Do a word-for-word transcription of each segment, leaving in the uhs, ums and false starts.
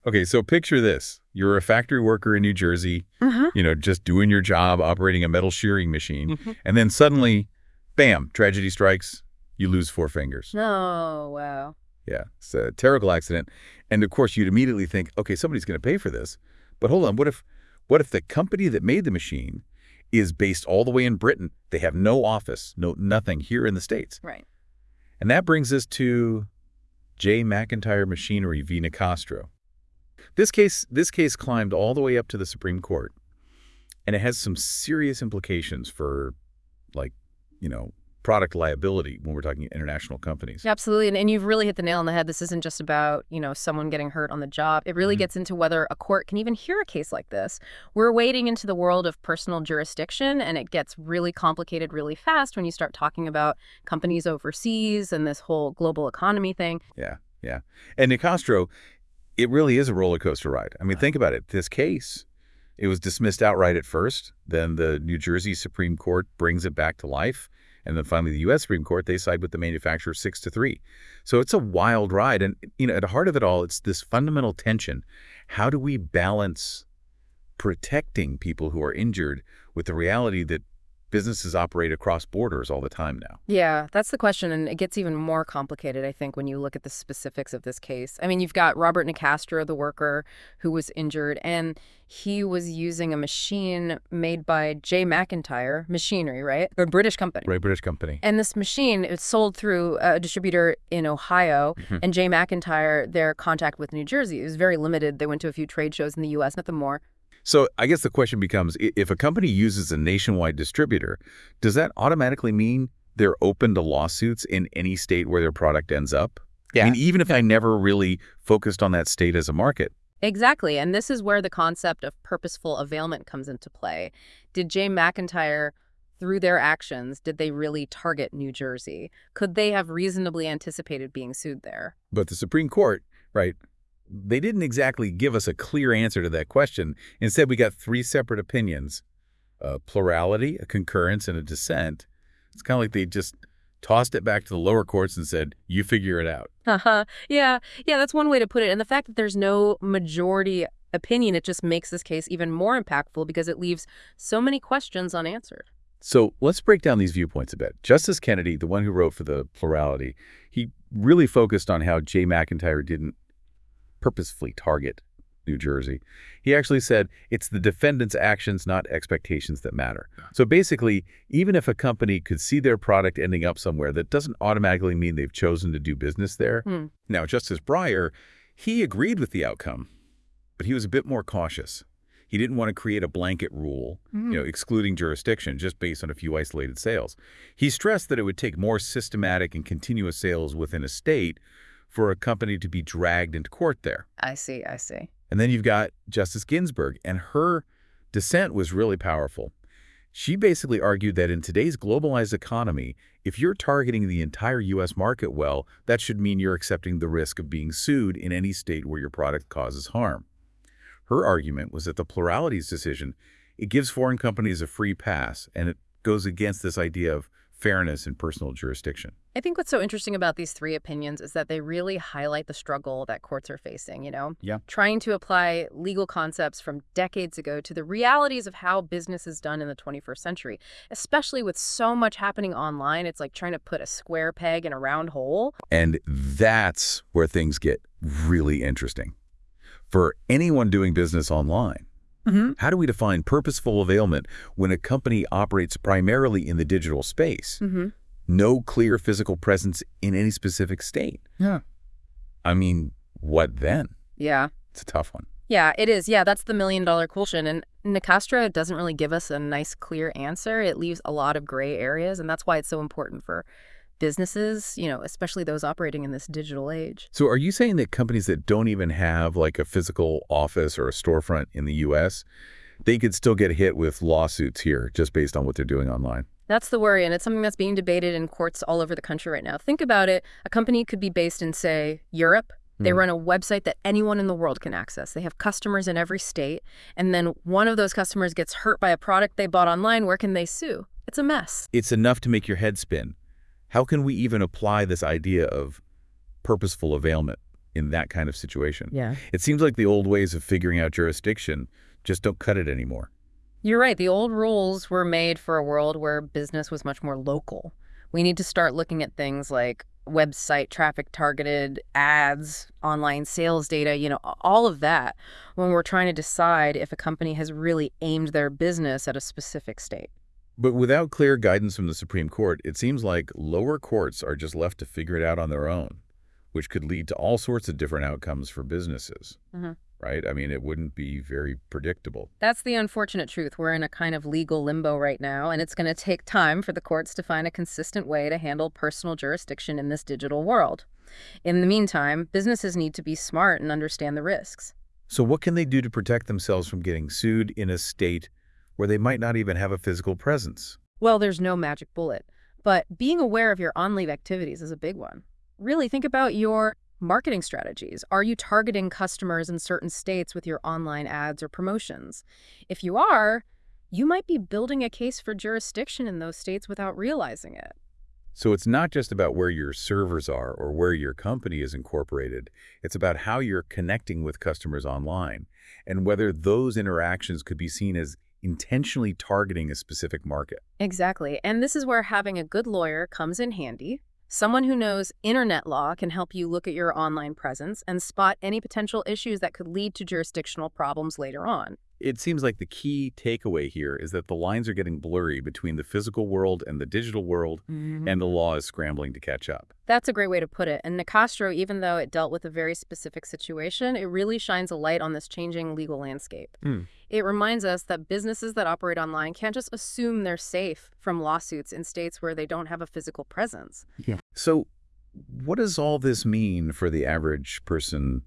Okay, so picture this. You're a factory worker in New Jersey, Uh-huh. you know, just doing your job, operating a metal shearing machine, Mhm. and then suddenly, bam, tragedy strikes, you lose four fingers. Oh, wow. Yeah, it's a terrible accident. And of course, you'd immediately think, okay, somebody's going to pay for this. But hold on, what if what if the company that made the machine is based all the way in Britain? They have no office, no nothing here in the States. Right. And that brings us to J. McIntyre Machinery v. Nicastro. This case, this case climbed all the way up to the Supreme Court, and it has some serious implications for, like, you know, product liability when we're talking international companies. Absolutely. And, and you've really hit the nail on the head. This isn't just about, you know, someone getting hurt on the job. It really Mhm. gets into whether a court can even hear a case like this. We're wading into the world of personal jurisdiction, and it gets really complicated really fast when you start talking about companies overseas and this whole global economy thing. Yeah, yeah. And Nicastro, it really is a roller coaster ride. I mean, think about it. This case, it was dismissed outright at first. Then the New Jersey Supreme Court brings it back to life. And then finally, the U S Supreme Court, they side with the manufacturer six to three. So it's a wild ride. And, you know, at the heart of it all, it's this fundamental tension. How do we balance protecting people who are injured with the reality that businesses operate across borders all the time now? Yeah, that's the question, and it gets even more complicated, I think, when you look at the specifics of this case. I mean, you've got Robert Nicastro, the worker who was injured, and he was using a machine made by J. McIntyre Machinery, right? A British company. Right, British company. And this machine, it's sold through a distributor in Ohio, Mhm. and J. McIntyre, their contact with New Jersey, it was very limited. They went to a few trade shows in the U S, nothing more. So I guess the question becomes, i- if a company uses a nationwide distributor, does that automatically mean they're open to lawsuits in any state where their product ends up? I mean, even if I never really focused on that state as a market. Exactly, and this is where the concept of purposeful availment comes into play. Did Jay McIntyre, through their actions, did they really target New Jersey? Could they have reasonably anticipated being sued there? But the Supreme Court, right, they didn't exactly give us a clear answer to that question. Instead, we got three separate opinions, a plurality, a concurrence, and a dissent. It's kind of like they just tossed it back to the lower courts and said, you figure it out. Haha, yeah, yeah, that's one way to put it. And the fact that there's no majority opinion, it just makes this case even more impactful because it leaves so many questions unanswered. So let's break down these viewpoints a bit. Justice Kennedy, the one who wrote for the plurality, he really focused on how Jay McIntyre didn't purposefully target New Jersey. He actually said it's the defendant's actions, not expectations, that matter. So basically, even if a company could see their product ending up somewhere, that doesn't automatically mean they've chosen to do business there. Hmm. Now, Justice Breyer, he agreed with the outcome, but he was a bit more cautious. He didn't want to create a blanket rule, Mhm. you know, excluding jurisdiction just based on a few isolated sales. He stressed that it would take more systematic and continuous sales within a state for a company to be dragged into court there. I see, I see. And then you've got Justice Ginsburg, and her dissent was really powerful. She basically argued that in today's globalized economy, if you're targeting the entire U S market well, that should mean you're accepting the risk of being sued in any state where your product causes harm. Her argument was that the plurality's decision, it gives foreign companies a free pass, and it goes against this idea of fairness and personal jurisdiction. I think what's so interesting about these three opinions is that they really highlight the struggle that courts are facing, you know? Yeah. Trying to apply legal concepts from decades ago to the realities of how business is done in the twenty-first century. Especially with so much happening online, it's like trying to put a square peg in a round hole. And that's where things get really interesting. For anyone doing business online, Mm-hmm. how do we define purposeful availment when a company operates primarily in the digital space? Mm-hmm. No clear physical presence in any specific state. Yeah. I mean, what then? Yeah. It's a tough one. Yeah, it is. Yeah, that's the million dollar question. And Nicastro doesn't really give us a nice, clear answer. It leaves a lot of gray areas, and that's why it's so important for businesses, you know, especially those operating in this digital age. So are you saying that companies that don't even have like a physical office or a storefront in the U S, they could still get hit with lawsuits here just based on what they're doing online? That's the worry, and it's something that's being debated in courts all over the country right now. Think about it. A company could be based in, say, Europe. They Hmm. run a website that anyone in the world can access. They have customers in every state, and then one of those customers gets hurt by a product they bought online. Where can they sue? It's a mess. It's enough to make your head spin. How can we even apply this idea of purposeful availment? in that kind of situation. Yeah. It seems like the old ways of figuring out jurisdiction just don't cut it anymore. You're right. The old rules were made for a world where business was much more local. We need to start looking at things like website traffic targeted ads, online sales data, you know, all of that when we're trying to decide if a company has really aimed their business at a specific state. But without clear guidance from the Supreme Court, it seems like lower courts are just left to figure it out on their own, which could lead to all sorts of different outcomes for businesses, Mm-hmm. right? I mean, it wouldn't be very predictable. That's the unfortunate truth. We're in a kind of legal limbo right now, and it's going to take time for the courts to find a consistent way to handle personal jurisdiction in this digital world. In the meantime, businesses need to be smart and understand the risks. So what can they do to protect themselves from getting sued in a state where they might not even have a physical presence? Well, there's no magic bullet, but being aware of your on-leave activities is a big one. Really think about your marketing strategies. Are you targeting customers in certain states with your online ads or promotions? If you are, you might be building a case for jurisdiction in those states without realizing it. So it's not just about where your servers are or where your company is incorporated. It's about how you're connecting with customers online and whether those interactions could be seen as intentionally targeting a specific market. Exactly. And this is where having a good lawyer comes in handy. Someone who knows internet law can help you look at your online presence and spot any potential issues that could lead to jurisdictional problems later on. It seems like the key takeaway here is that the lines are getting blurry between the physical world and the digital world, Mm-hmm. and the law is scrambling to catch up. That's a great way to put it. And Nicastro, even though it dealt with a very specific situation, it really shines a light on this changing legal landscape. Mm. It reminds us that businesses that operate online can't just assume they're safe from lawsuits in states where they don't have a physical presence. Yeah. So what does all this mean for the average person,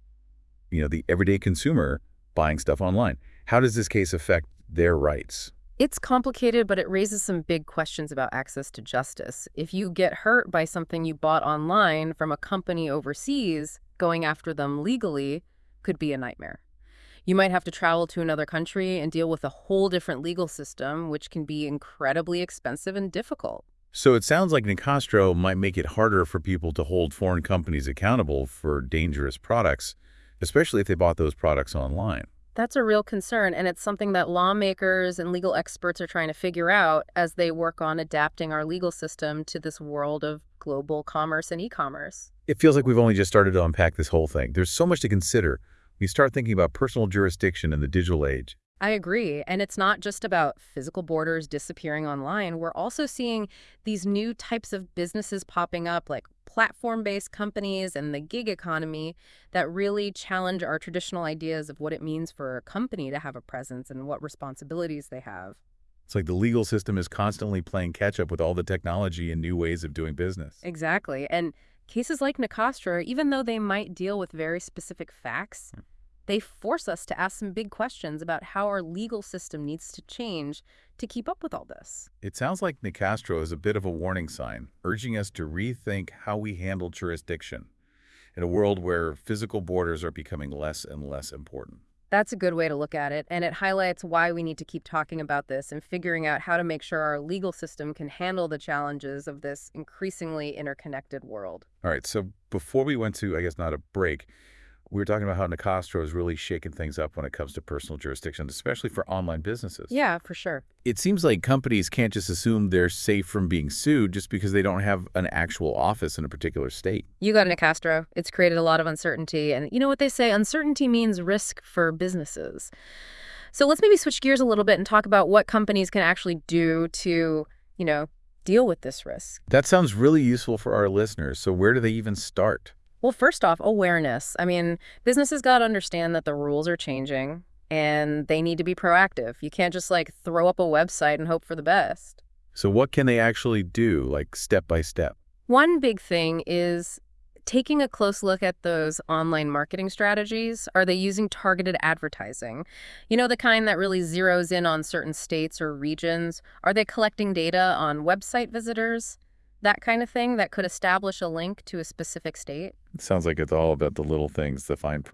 you know, the everyday consumer buying stuff online? How does this case affect their rights? It's complicated, but it raises some big questions about access to justice. If you get hurt by something you bought online from a company overseas, going after them legally could be a nightmare. You might have to travel to another country and deal with a whole different legal system, which can be incredibly expensive and difficult. So it sounds like Nicastro might make it harder for people to hold foreign companies accountable for dangerous products, especially if they bought those products online. That's a real concern, and it's something that lawmakers and legal experts are trying to figure out as they work on adapting our legal system to this world of global commerce and e-commerce. It feels like we've only just started to unpack this whole thing. There's so much to consider when you start thinking about personal jurisdiction in the digital age. I agree. And it's not just about physical borders disappearing online. We're also seeing these new types of businesses popping up, like platform-based companies and the gig economy, that really challenge our traditional ideas of what it means for a company to have a presence and what responsibilities they have. It's like the legal system is constantly playing catch up with all the technology and new ways of doing business. Exactly. And cases like Nicastro, even though they might deal with very specific facts, they force us to ask some big questions about how our legal system needs to change to keep up with all this. It sounds like Nicastro is a bit of a warning sign, urging us to rethink how we handle jurisdiction in a world where physical borders are becoming less and less important. That's a good way to look at it, and it highlights why we need to keep talking about this and figuring out how to make sure our legal system can handle the challenges of this increasingly interconnected world. All right, so before we went to, I guess, not a break, we were talking about how Nicastro is really shaking things up when it comes to personal jurisdiction, especially for online businesses. Yeah, for sure. It seems like companies can't just assume they're safe from being sued just because they don't have an actual office in a particular state. You got it, Nicastro. It's created a lot of uncertainty, and you know what they say, uncertainty means risk for businesses. So let's maybe switch gears a little bit and talk about what companies can actually do to, you know, deal with this risk. That sounds really useful for our listeners. So where do they even start? Well, first off, awareness. I mean, businesses got to understand that the rules are changing and they need to be proactive. You can't just like throw up a website and hope for the best. So what can they actually do, like step by step? One big thing is taking a close look at those online marketing strategies. Are they using targeted advertising? You know, the kind that really zeroes in on certain states or regions? Are they collecting data on website visitors? That kind of thing that could establish a link to a specific state? It sounds like it's all about the little things, the fine print.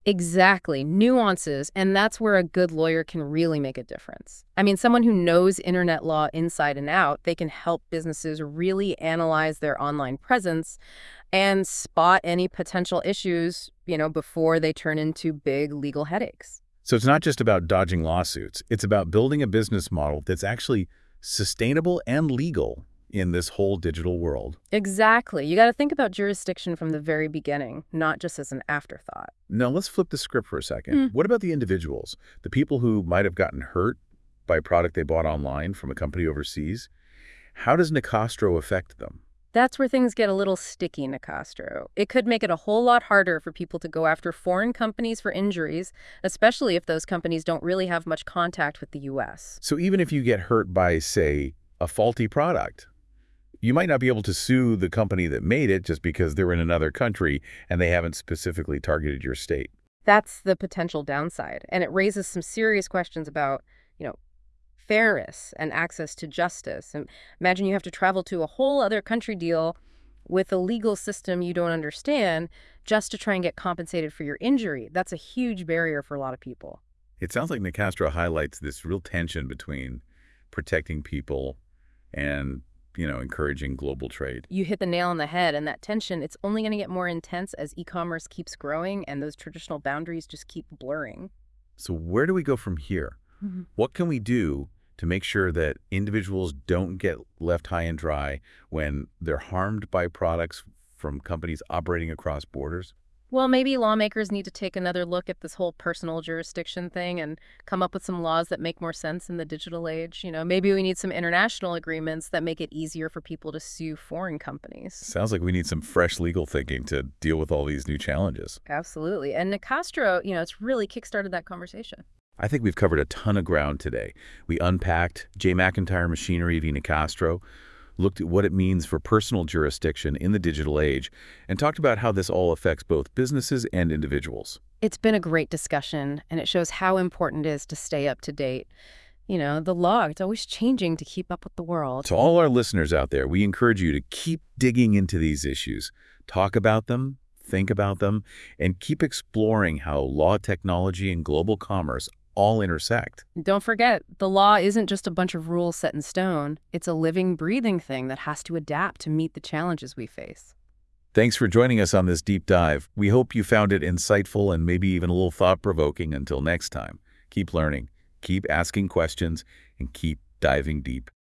Exactly. Nuances, and that's where a good lawyer can really make a difference. I mean, someone who knows internet law inside and out, they can help businesses really analyze their online presence and spot any potential issues, you know, before they turn into big legal headaches. So it's not just about dodging lawsuits. It's about building a business model that's actually sustainable and legal in this whole digital world. Exactly. You got to think about jurisdiction from the very beginning, not just as an afterthought. Now let's flip the script for a second. Hmm. What about the individuals, the people who might have gotten hurt by a product they bought online from a company overseas? How does Nicastro affect them? That's where things get a little sticky, Nicastro. It could make it a whole lot harder for people to go after foreign companies for injuries, especially if those companies don't really have much contact with the U S. So even if you get hurt by, say, a faulty product, you might not be able to sue the company that made it just because they're in another country and they haven't specifically targeted your state. That's the potential downside, and it raises some serious questions about, you know, fairness and access to justice. And imagine you have to travel to a whole other country deal with a legal system you don't understand just to try and get compensated for your injury. That's a huge barrier for a lot of people. It sounds like Nicastro highlights this real tension between protecting people and, you know, encouraging global trade. You hit the nail on the head, and that tension, it's only going to get more intense as e-commerce keeps growing and those traditional boundaries just keep blurring. So where do we go from here? Mm-hmm. What can we do to make sure that individuals don't get left high and dry when they're harmed by products from companies operating across borders? Well, maybe lawmakers need to take another look at this whole personal jurisdiction thing and come up with some laws that make more sense in the digital age. You know, maybe we need some international agreements that make it easier for people to sue foreign companies. Sounds like we need some fresh legal thinking to deal with all these new challenges. Absolutely. And Nicastro, you know, it's really kickstarted that conversation. I think we've covered a ton of ground today. We unpacked J. McIntyre Machinery v. Nicastro, looked at what it means for personal jurisdiction in the digital age, and talked about how this all affects both businesses and individuals. It's been a great discussion, and it shows how important it is to stay up to date. You know, the law, it's always changing to keep up with the world. To all our listeners out there, we encourage you to keep digging into these issues. Talk about them, think about them, and keep exploring how law, technology, and global commerce all intersect. Don't forget, the law isn't just a bunch of rules set in stone. It's a living, breathing thing that has to adapt to meet the challenges we face. Thanks for joining us on this deep dive. We hope you found it insightful and maybe even a little thought-provoking. Until next time, keep learning, keep asking questions, and keep diving deep.